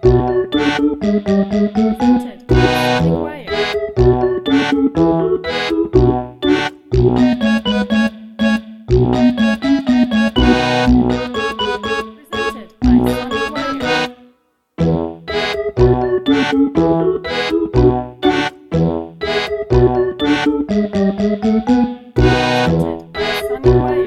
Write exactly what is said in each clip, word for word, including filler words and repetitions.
Presented by Sonic Wire. Presented by Sonic Wire. Presented by Sonic Wire.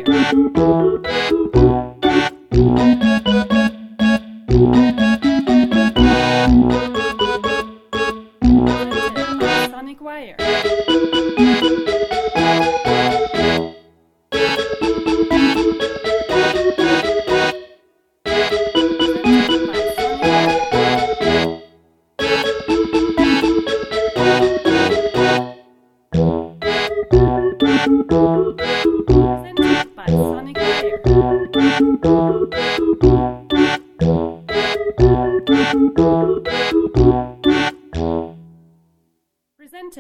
Presented by Sonic Wire. Presented by Sonic Wire. Presented by Sonic Wire.